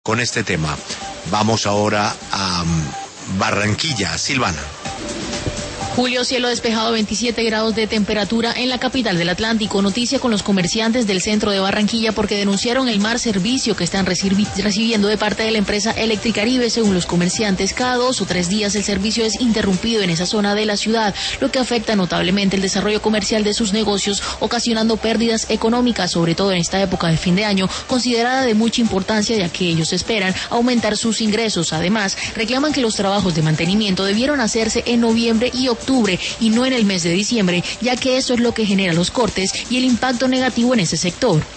con este tema. Vamos ahora a Barranquilla, Silvana. Julio, cielo despejado, 27 grados de temperatura en la capital del Atlántico. Noticia con los comerciantes del centro de Barranquilla porque denunciaron el mal servicio que están recibiendo de parte de la empresa Electricaribe. Según los comerciantes, cada 2 o 3 días el servicio es interrumpido en esa zona de la ciudad, lo que afecta notablemente el desarrollo comercial de sus negocios, ocasionando pérdidas económicas, sobre todo en esta época de fin de año, considerada de mucha importancia ya que ellos esperan aumentar sus ingresos. Además, reclaman que los trabajos de mantenimiento debieron hacerse en noviembre y octubre y no en el mes de diciembre, ya que eso es lo que genera los cortes y el impacto negativo en ese sector.